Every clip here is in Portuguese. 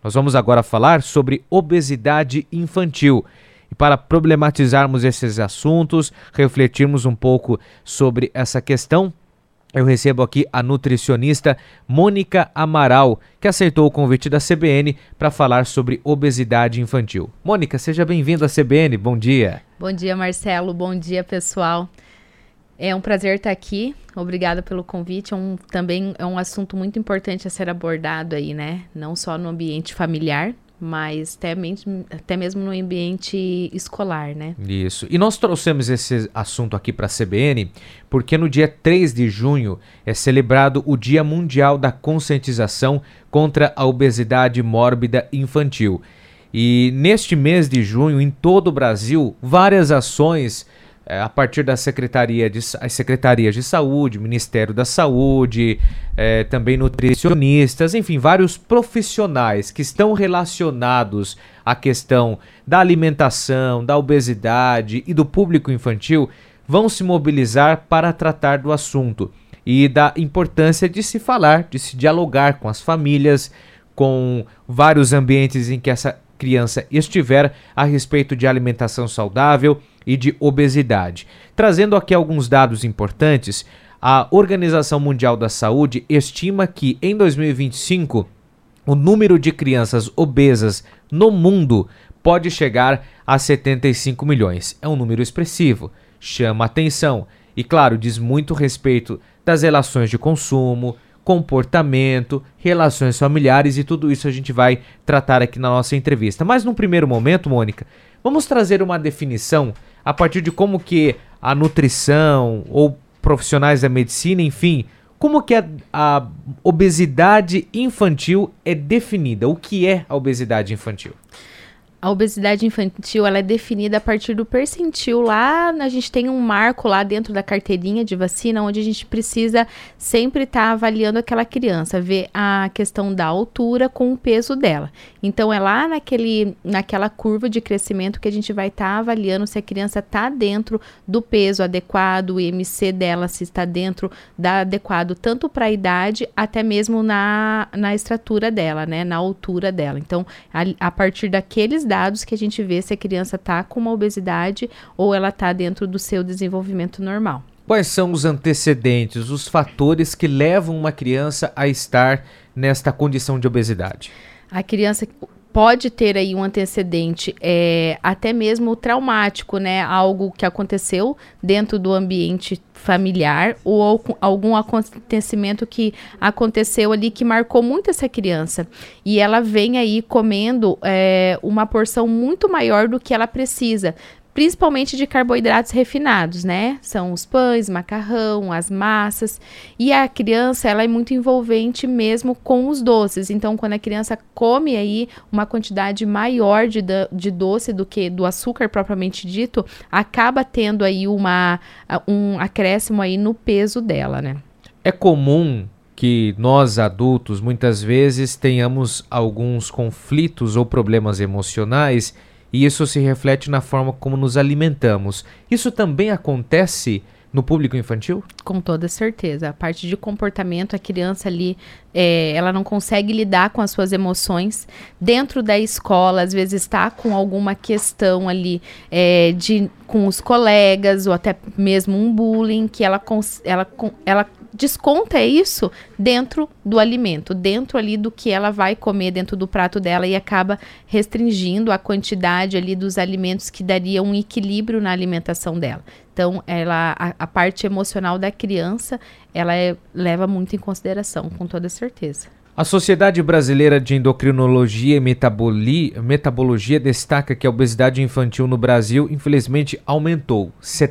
Nós vamos agora falar sobre obesidade infantil. E para problematizarmos esses assuntos, refletirmos um pouco sobre essa questão, eu recebo aqui a nutricionista Mônica Amaral, que aceitou o convite da CBN para falar sobre obesidade infantil. Mônica, seja bem-vinda à CBN, bom dia. Bom dia, Marcelo, bom dia, pessoal. É um prazer estar aqui, obrigada pelo convite. Também é um assunto muito importante a ser abordado aí, né? Não só no ambiente familiar, mas até mesmo no ambiente escolar, né? Isso. E nós trouxemos esse assunto aqui para a CBN porque no dia 3 de junho é celebrado o Dia Mundial da Conscientização contra a Obesidade Mórbida Infantil. E neste mês de junho, em todo o Brasil, várias ações a partir da Secretarias de Saúde, Ministério da Saúde, também nutricionistas, enfim, vários profissionais que estão relacionados à questão da alimentação, da obesidade e do público infantil vão se mobilizar para tratar do assunto e da importância de se falar, de se dialogar com as famílias, com vários ambientes em que essa criança estiver a respeito de alimentação saudável e de obesidade. Trazendo aqui alguns dados importantes, a Organização Mundial da Saúde estima que em 2025 o número de crianças obesas no mundo pode chegar a 75 milhões. É um número expressivo, chama atenção e, claro, diz muito respeito das relações de consumo, comportamento, relações familiares e tudo isso a gente vai tratar aqui na nossa entrevista. Mas num primeiro momento, Mônica, vamos trazer uma definição a partir de como que a nutrição ou profissionais da medicina, enfim, como que a obesidade infantil é definida? O que é a obesidade infantil? A obesidade infantil, ela é definida a partir do percentil lá, a gente tem um marco lá dentro da carteirinha de vacina, onde a gente precisa sempre estar avaliando aquela criança, ver a questão da altura com o peso dela. Então, é lá naquela curva de crescimento que a gente vai estar avaliando se a criança está dentro do peso adequado, o IMC dela, se está dentro da adequado, tanto para a idade, até mesmo na estrutura dela, né, na altura dela. Então, a partir daqueles dados que a gente vê se a criança está com uma obesidade ou ela está dentro do seu desenvolvimento normal. Quais são os antecedentes, os fatores que levam uma criança a estar nesta condição de obesidade? A criança pode ter aí um antecedente até mesmo traumático, né? Algo que aconteceu dentro do ambiente familiar ou algum acontecimento que aconteceu ali que marcou muito essa criança. E ela vem aí comendo uma porção muito maior do que ela precisa, principalmente de carboidratos refinados, né? São os pães, macarrão, as massas. E a criança, ela é muito envolvente mesmo com os doces. Então, quando a criança come aí uma quantidade maior de doce do que do açúcar propriamente dito, acaba tendo aí um acréscimo aí no peso dela, né? É comum que nós adultos, muitas vezes, tenhamos alguns conflitos ou problemas emocionais e isso se reflete na forma como nos alimentamos. Isso também acontece no público infantil? Com toda certeza. A parte de comportamento, a criança ali, ela não consegue lidar com as suas emoções. Dentro da escola, às vezes está com alguma questão ali com os colegas ou até mesmo um bullying, que ela desconta isso dentro do alimento, dentro ali do que ela vai comer dentro do prato dela e acaba restringindo a quantidade ali dos alimentos que daria um equilíbrio na alimentação dela. Então, a parte emocional da criança, ela leva muito em consideração, com toda certeza. A Sociedade Brasileira de Endocrinologia e Metabologia destaca que a obesidade infantil no Brasil, infelizmente, aumentou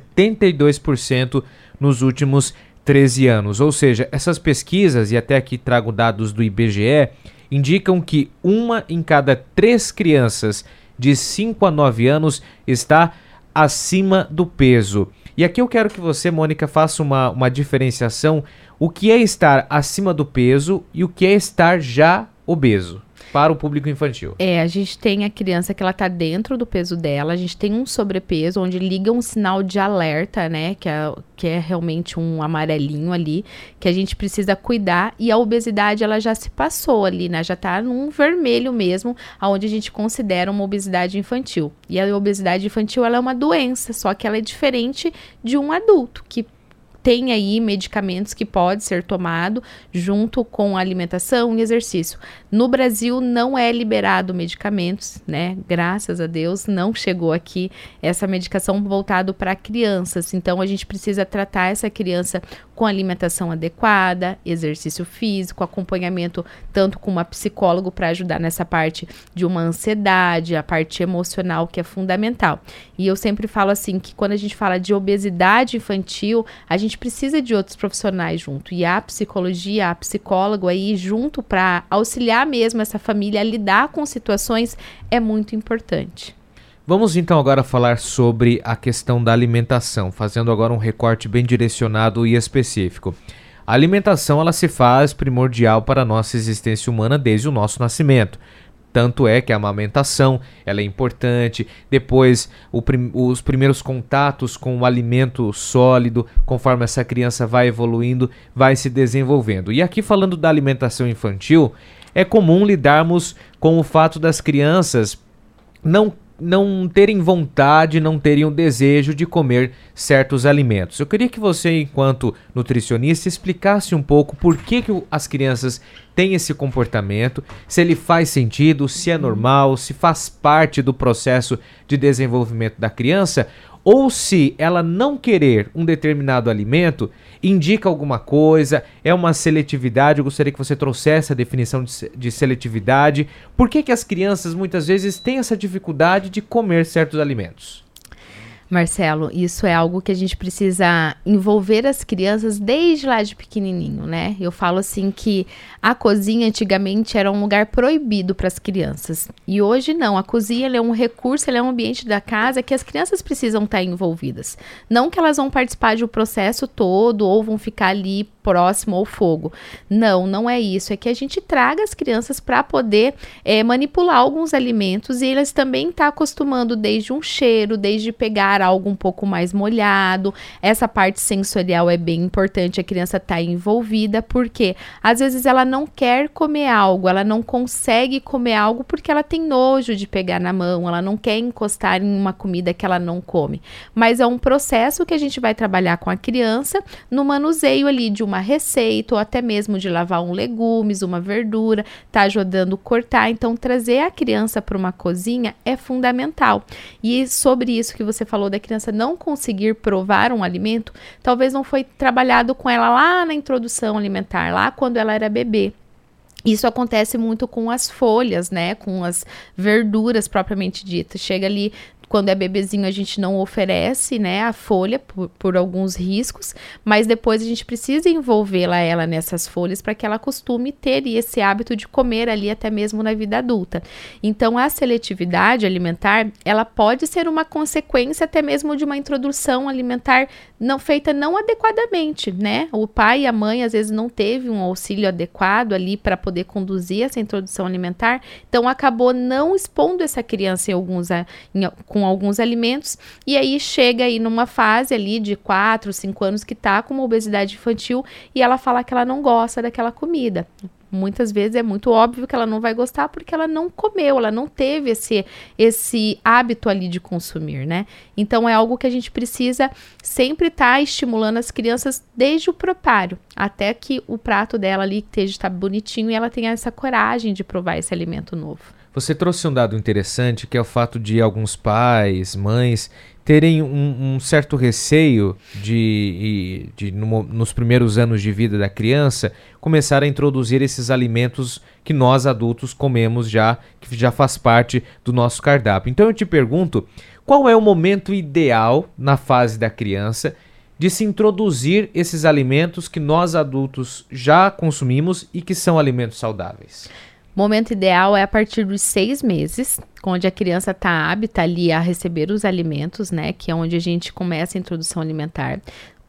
72% nos últimos 13 anos. Ou seja, essas pesquisas, e até aqui trago dados do IBGE, indicam que 1 em cada 3 crianças de 5 a 9 anos está acima do peso. E aqui eu quero que você, Mônica, faça uma diferenciação. O que é estar acima do peso e o que é estar já obeso? para o público infantil. A gente tem a criança que ela tá dentro do peso dela, a gente tem um sobrepeso, onde liga um sinal de alerta, né, que é realmente um amarelinho ali, que a gente precisa cuidar, e a obesidade, ela já se passou ali, né, já tá num vermelho mesmo, onde a gente considera uma obesidade infantil. E a obesidade infantil, ela é uma doença, só que ela é diferente de um adulto, que tem aí medicamentos que pode ser tomado junto com a alimentação e exercício. No Brasil não é liberado medicamentos, né? Graças a Deus não chegou aqui essa medicação voltada para crianças. Então a gente precisa tratar essa criança com alimentação adequada, exercício físico, acompanhamento tanto com uma psicóloga para ajudar nessa parte de uma ansiedade, a parte emocional que é fundamental. E eu sempre falo assim que quando a gente fala de obesidade infantil, a gente precisa de outros profissionais junto. E a psicologia, a psicólogo aí junto para auxiliar mesmo essa família a lidar com situações é muito importante. Vamos então agora falar sobre a questão da alimentação, fazendo agora um recorte bem direcionado e específico. A alimentação, ela se faz primordial para a nossa existência humana desde o nosso nascimento. Tanto é que a amamentação, ela é importante, depois os primeiros contatos com o alimento sólido, conforme essa criança vai evoluindo, vai se desenvolvendo. E aqui falando da alimentação infantil, é comum lidarmos com o fato das crianças não terem vontade, não terem o desejo de comer certos alimentos. Eu queria que você, enquanto nutricionista, explicasse um pouco por que as crianças têm esse comportamento, se ele faz sentido, se é normal, se faz parte do processo de desenvolvimento da criança, ou se ela não querer um determinado alimento, indica alguma coisa, é uma seletividade. Eu gostaria que você trouxesse a definição de seletividade. Por que as crianças muitas vezes têm essa dificuldade de comer certos alimentos? Marcelo, isso é algo que a gente precisa envolver as crianças desde lá de pequenininho, né? Eu falo assim que a cozinha antigamente era um lugar proibido para as crianças. E hoje não, a cozinha ela é um recurso, ela é um ambiente da casa que as crianças precisam estar envolvidas. Não que elas vão participar do processo todo ou vão ficar ali próximo ao fogo. Não é isso. É que a gente traga as crianças para poder manipular alguns alimentos e elas também estão acostumando desde um cheiro, desde pegar algo um pouco mais molhado. Essa parte sensorial é bem importante, a criança tá envolvida, porque às vezes ela não quer comer algo, ela não consegue comer algo porque ela tem nojo de pegar na mão, ela não quer encostar em uma comida que ela não come. Mas é um processo que a gente vai trabalhar com a criança no manuseio ali de uma receita ou até mesmo de lavar um legumes, uma verdura, tá ajudando a cortar. Então trazer a criança para uma cozinha é fundamental. E sobre isso que você falou da criança não conseguir provar um alimento, talvez não foi trabalhado com ela lá na introdução alimentar, lá quando ela era bebê. Isso acontece muito com as folhas, né? Com as verduras propriamente ditas. Chega ali, quando é bebezinho, a gente não oferece, né, a folha por alguns riscos, mas depois a gente precisa ela nessas folhas para que ela costume ter esse hábito de comer ali até mesmo na vida adulta. Então, a seletividade alimentar, ela pode ser uma consequência até mesmo de uma introdução alimentar feita não adequadamente, né? O pai e a mãe, às vezes, não teve um auxílio adequado ali para poder conduzir essa introdução alimentar, então acabou não expondo essa criança com alguns alimentos, e aí chega aí numa fase ali de 4, 5 anos que tá com uma obesidade infantil e ela fala que ela não gosta daquela comida. Muitas vezes é muito óbvio que ela não vai gostar porque ela não comeu, ela não teve esse hábito ali de consumir, né? Então é algo que a gente precisa sempre estar estimulando as crianças desde o preparo, até que o prato dela ali esteja bonitinho e ela tenha essa coragem de provar esse alimento novo. Você trouxe um dado interessante, que é o fato de alguns pais, mães, terem um certo receio nos primeiros anos de vida da criança, começar a introduzir esses alimentos que nós adultos comemos já, que já faz parte do nosso cardápio. Então eu te pergunto, qual é o momento ideal na fase da criança de se introduzir esses alimentos que nós adultos já consumimos e que são alimentos saudáveis? Momento ideal é a partir dos 6 meses, onde a criança está apta ali a receber os alimentos, né? Que é onde a gente começa a introdução alimentar.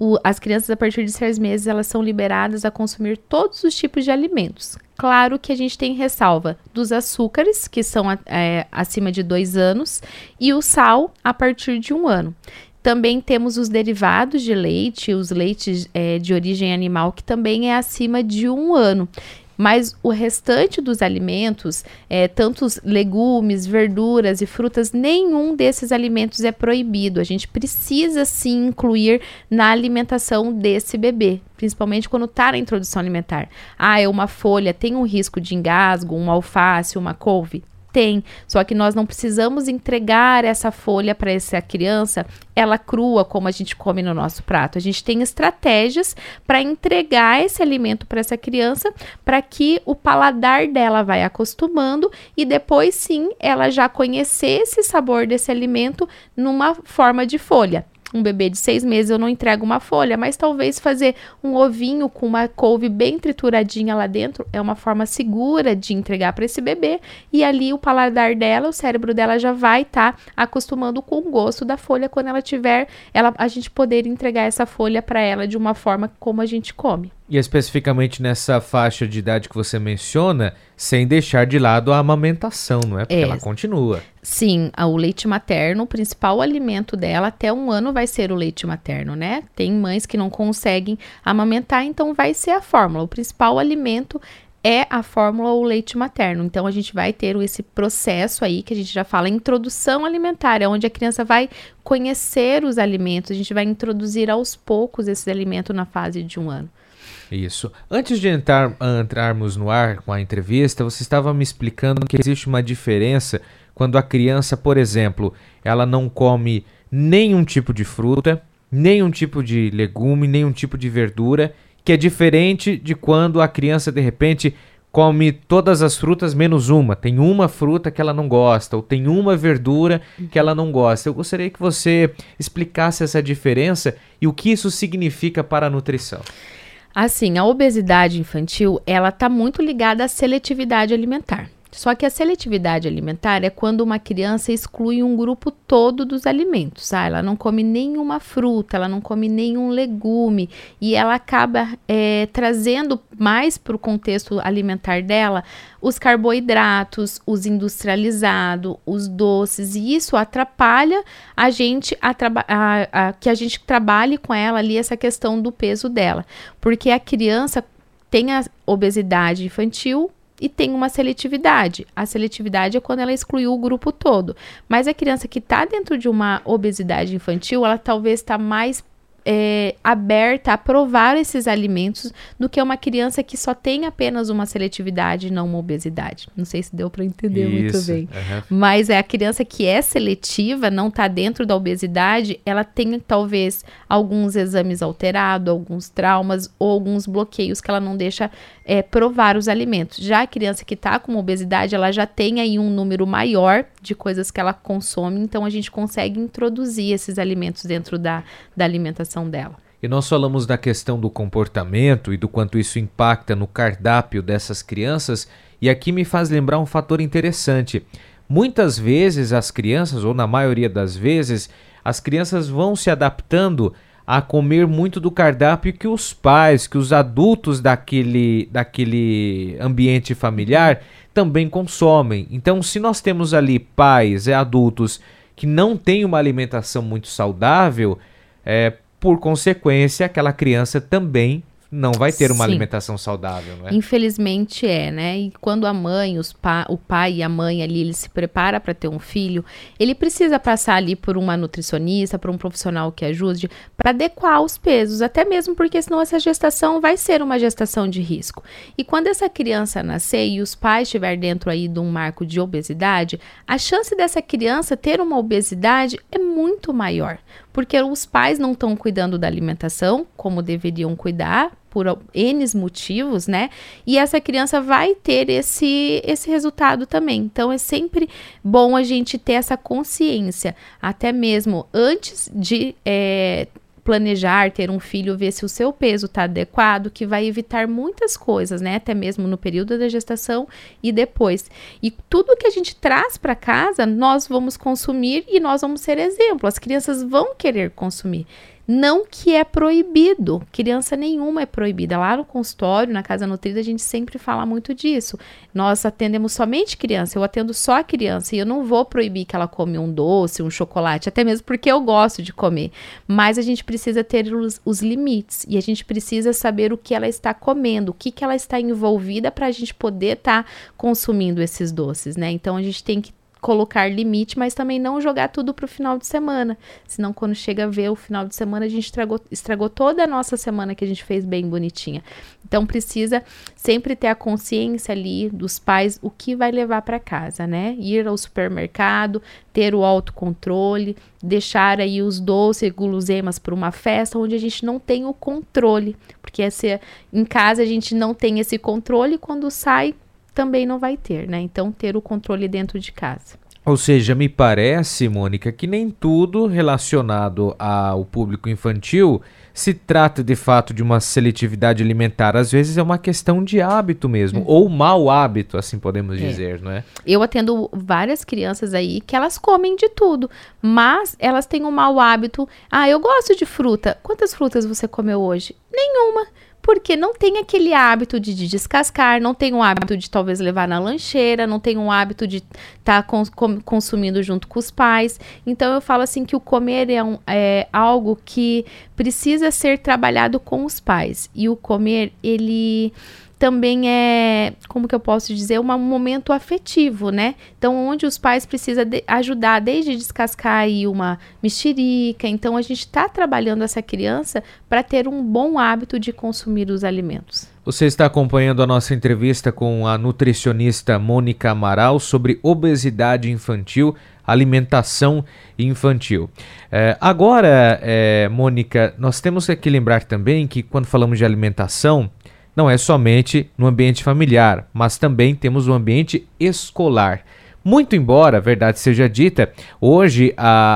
as crianças a partir de 6 meses, elas são liberadas a consumir todos os tipos de alimentos. Claro que a gente tem ressalva dos açúcares, que são acima de 2 anos, e o sal a partir de 1 ano. Também temos os derivados de leite, os leites de origem animal, que também é acima de 1 ano. Mas o restante dos alimentos, tantos legumes, verduras e frutas, nenhum desses alimentos é proibido. A gente precisa sim incluir na alimentação desse bebê, principalmente quando está na introdução alimentar. É uma folha, tem um risco de engasgo, uma alface, uma couve? Tem, só que nós não precisamos entregar essa folha para essa criança, ela crua, como a gente come no nosso prato. A gente tem estratégias para entregar esse alimento para essa criança, para que o paladar dela vai acostumando e depois sim, ela já conhecer esse sabor desse alimento numa forma de folha. Um bebê de 6 meses eu não entrego uma folha, mas talvez fazer um ovinho com uma couve bem trituradinha lá dentro é uma forma segura de entregar para esse bebê. E ali o paladar dela, o cérebro dela já vai estar acostumando com o gosto da folha quando ela tiver, a gente poder entregar essa folha para ela de uma forma como a gente come. E especificamente nessa faixa de idade que você menciona, sem deixar de lado a amamentação, não é? Porque ela continua. Sim, o leite materno, o principal alimento dela até 1 ano vai ser o leite materno, né? Tem mães que não conseguem amamentar, então vai ser a fórmula. O principal alimento é a fórmula ou leite materno. Então, a gente vai ter esse processo aí que a gente já fala, introdução alimentar, é onde a criança vai conhecer os alimentos, a gente vai introduzir aos poucos esses alimentos na fase de 1 ano. Isso. Antes de entrarmos no ar com a entrevista, você estava me explicando que existe uma diferença quando a criança, por exemplo, ela não come nenhum tipo de fruta, nenhum tipo de legume, nenhum tipo de verdura, que é diferente de quando a criança, de repente, come todas as frutas menos uma. Tem uma fruta que ela não gosta, ou tem uma verdura que ela não gosta. Eu gostaria que você explicasse essa diferença e o que isso significa para a nutrição. Assim, a obesidade infantil, ela está muito ligada à seletividade alimentar. Só que a seletividade alimentar é quando uma criança exclui um grupo todo dos alimentos. Ela não come nenhuma fruta, ela não come nenhum legume e ela acaba trazendo mais para o contexto alimentar dela os carboidratos, os industrializados, os doces, e isso atrapalha a gente que a gente trabalhe com ela ali essa questão do peso dela, porque a criança tem a obesidade infantil e tem uma seletividade. A seletividade é quando ela excluiu o grupo todo. Mas a criança que está dentro de uma obesidade infantil, ela talvez está mais aberta a provar esses alimentos do que uma criança que só tem apenas uma seletividade e não uma obesidade. Não sei se deu para entender muito bem. Mas a criança que é seletiva, não está dentro da obesidade, ela tem talvez alguns exames alterados, alguns traumas ou alguns bloqueios que ela não deixa provar os alimentos. Já a criança que está com obesidade, ela já tem aí um número maior de coisas que ela consome, então a gente consegue introduzir esses alimentos dentro da alimentação dela. E nós falamos da questão do comportamento e do quanto isso impacta no cardápio dessas crianças, e aqui me faz lembrar um fator interessante. Muitas vezes as crianças, ou na maioria das vezes, as crianças vão se adaptando a comer muito do cardápio que os pais, que os adultos daquele ambiente familiar também consomem. Então, se nós temos ali pais e adultos que não têm uma alimentação muito saudável, por consequência, aquela criança também não vai ter uma alimentação saudável, não é? Infelizmente né? E quando a mãe, o pai e a mãe ali, ele se prepara para ter um filho, ele precisa passar ali por uma nutricionista, por um profissional que ajude, para adequar os pesos, até mesmo porque senão essa gestação vai ser uma gestação de risco. E quando essa criança nascer e os pais estiver dentro aí de um marco de obesidade, a chance dessa criança ter uma obesidade é muito maior, porque os pais não estão cuidando da alimentação como deveriam cuidar, por N motivos, né? E essa criança vai ter esse resultado também. Então, é sempre bom a gente ter essa consciência, até mesmo antes de planejar ter um filho, ver se o seu peso está adequado, que vai evitar muitas coisas, né? Até mesmo no período da gestação e depois. E tudo que a gente traz para casa, nós vamos consumir e nós vamos ser exemplo. As crianças vão querer consumir. Não que é proibido, criança nenhuma é proibida. Lá no consultório, na Casa Nutrida, a gente sempre fala muito disso. Nós atendemos somente criança, eu atendo só a criança e eu não vou proibir que ela come um doce, um chocolate, até mesmo porque eu gosto de comer. Mas a gente precisa ter os limites e a gente precisa saber o que ela está comendo, o que ela está envolvida para a gente poder estar consumindo esses doces, né? Então a gente tem que colocar limite, mas também não jogar tudo para o final de semana. Senão, quando chega a ver o final de semana, a gente estragou toda a nossa semana que a gente fez bem bonitinha. Então, precisa sempre ter a consciência ali dos pais, o que vai levar para casa, né? Ir ao supermercado, ter o autocontrole, deixar aí os doces e guloseimas para uma festa onde a gente não tem o controle. Porque em casa a gente não tem esse controle, quando sai, também não vai ter, né? Então, ter o controle dentro de casa. Ou seja, me parece, Mônica, que nem tudo relacionado ao público infantil se trata de fato de uma seletividade alimentar. Às vezes é uma questão de hábito mesmo, ou mau hábito, assim podemos dizer, não é? Eu atendo várias crianças aí que elas comem de tudo, mas elas têm um mau hábito. Ah, eu gosto de fruta. Quantas frutas você comeu hoje? Nenhuma. Porque não tem aquele hábito de descascar, não tem um hábito de talvez levar na lancheira, não tem um hábito de estar consumindo junto com os pais. Então eu falo assim que o comer é algo que precisa ser trabalhado com os pais. E o comer, ele também é, como que eu posso dizer, um momento afetivo, né? Então, onde os pais precisam ajudar, desde descascar aí uma mexerica. Então, a gente está trabalhando essa criança para ter um bom hábito de consumir os alimentos. Você está acompanhando a nossa entrevista com a nutricionista Mônica Amaral sobre obesidade infantil, alimentação infantil. Agora, Mônica, nós temos que lembrar também que quando falamos de alimentação, não é somente no ambiente familiar, mas também temos o ambiente escolar. Muito embora, verdade seja dita, hoje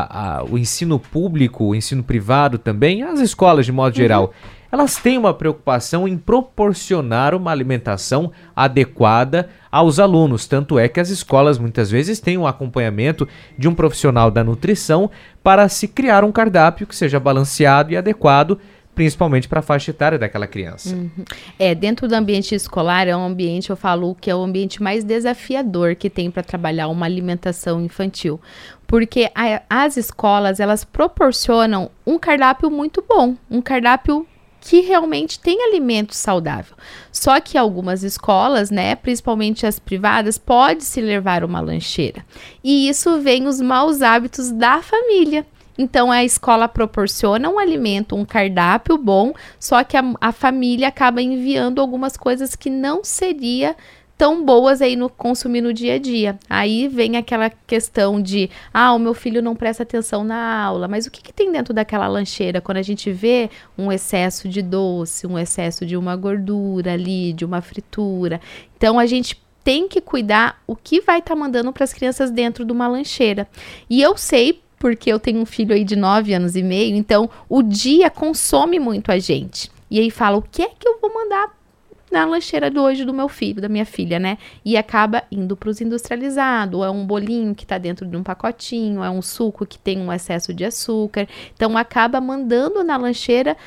o ensino público, o ensino privado também, as escolas de modo geral, elas têm uma preocupação em proporcionar uma alimentação adequada aos alunos. Tanto é que as escolas muitas vezes têm um acompanhamento de um profissional da nutrição para se criar um cardápio que seja balanceado e adequado, principalmente para a faixa etária daquela criança. Dentro do ambiente escolar é um ambiente, eu falo que é o ambiente mais desafiador que tem para trabalhar uma alimentação infantil. Porque as escolas, elas proporcionam um cardápio muito bom, um cardápio que realmente tem alimento saudável. Só que algumas escolas, né, principalmente as privadas, pode-se levar uma lancheira. E isso vem os maus hábitos da família. Então, a escola proporciona um alimento, um cardápio bom, só que a família acaba enviando algumas coisas que não seria tão boas aí no consumir no dia a dia. Aí vem aquela questão de, o meu filho não presta atenção na aula, mas o que tem dentro daquela lancheira? Quando a gente vê um excesso de doce, um excesso de uma gordura ali, de uma fritura. Então, a gente tem que cuidar o que vai estar mandando para as crianças dentro de uma lancheira. E eu sei, porque eu tenho um filho aí de 9 anos e meio, então o dia consome muito a gente. E aí fala, o que é que eu vou mandar na lancheira de hoje do meu filho, da minha filha, né? E acaba indo para os industrializados, é um bolinho que está dentro de um pacotinho, é um suco que tem um excesso de açúcar. Então acaba mandando na lancheira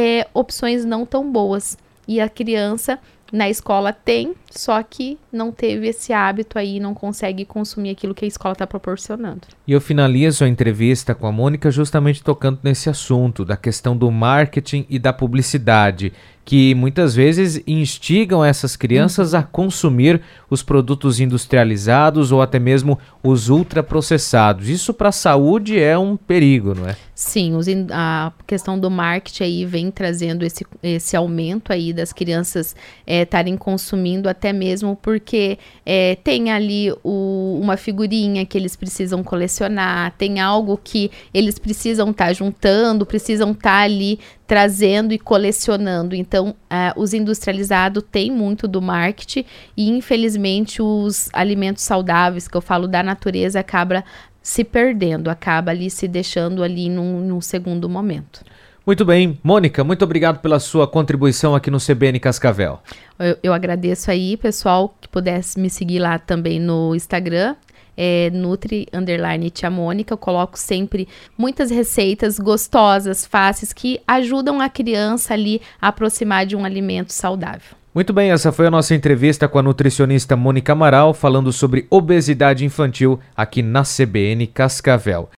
opções não tão boas. E a criança na escola tem, só que não teve esse hábito aí, não consegue consumir aquilo que a escola está proporcionando. E eu finalizo a entrevista com a Mônica justamente tocando nesse assunto, da questão do marketing e da publicidade, que muitas vezes instigam essas crianças a consumir os produtos industrializados ou até mesmo os ultraprocessados. Isso para a saúde é um perigo, não é? Sim, a questão do marketing aí vem trazendo esse aumento aí das crianças estarem consumindo, até mesmo porque tem ali uma figurinha que eles precisam colecionar, tem algo que eles precisam estar juntando, precisam estar ali trazendo e colecionando. Então, os industrializados têm muito do marketing e, infelizmente, os alimentos saudáveis, que eu falo da natureza, acaba se perdendo, acaba ali se deixando ali num segundo momento. Muito bem. Mônica, muito obrigado pela sua contribuição aqui no CBN Cascavel. Eu agradeço aí, pessoal, que pudesse me seguir lá também no Instagram, Nutri_Tia Mônica. Eu coloco sempre muitas receitas gostosas, fáceis, que ajudam a criança ali a aproximar de um alimento saudável. Muito bem, essa foi a nossa entrevista com a nutricionista Mônica Amaral, falando sobre obesidade infantil aqui na CBN Cascavel.